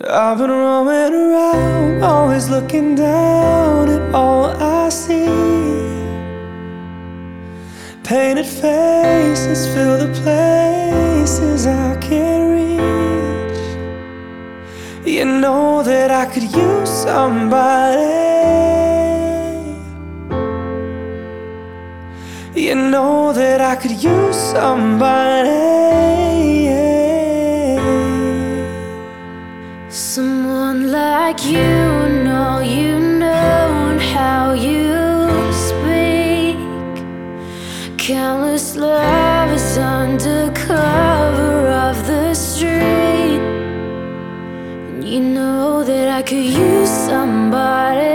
I've been roaming around, always looking down at all I see. Painted faces fill the places I can't reach. You know that I could use somebody. You know that I could use somebody, yeah. Someone like you know and how you speak. Countless lovers under cover of the street. And you know that I could use somebody.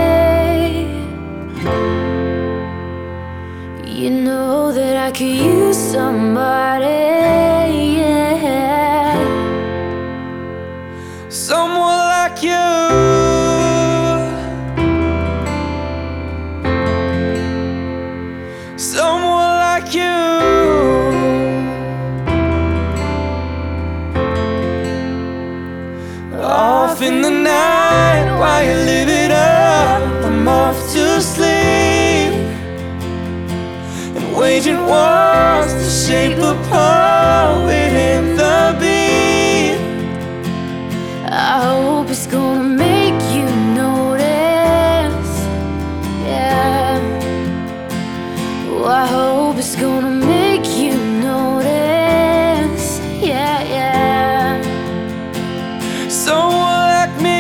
You know that I could use somebody, yeah. Someone like you. Someone like you. Off in the night while you live it up, I'm off to sleep, and waging wars to shape a poet in the beat. I hope it's gonna make you notice, yeah. Oh, I hope it's gonna make you notice, yeah, yeah. Someone like me.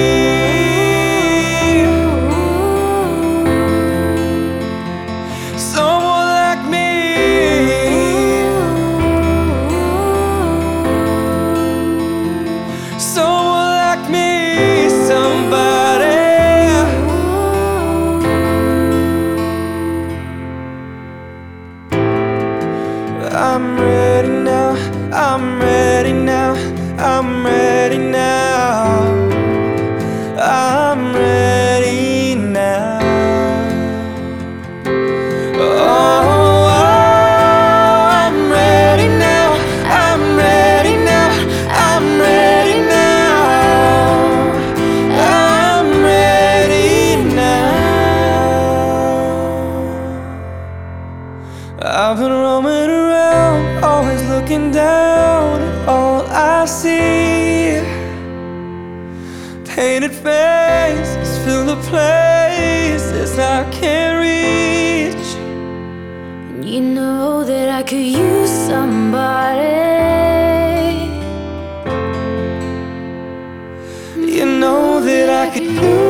Someone like me. Someone like me. Somebody. I'm ready now. I'm ready now. I'm ready now. I'm ready now. Oh, I'm ready now. I'm ready now. I'm ready now. I'm ready now. I've been roaming around, always looking down at all I see. Painted faces fill the places I can't reach. And you know that I could use somebody. You know that I could use